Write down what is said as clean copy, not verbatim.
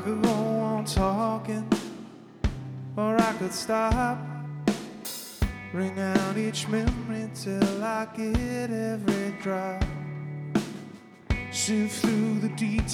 could go on talking, or I could stop. Bring out each memory till I get every drop. Sift through the details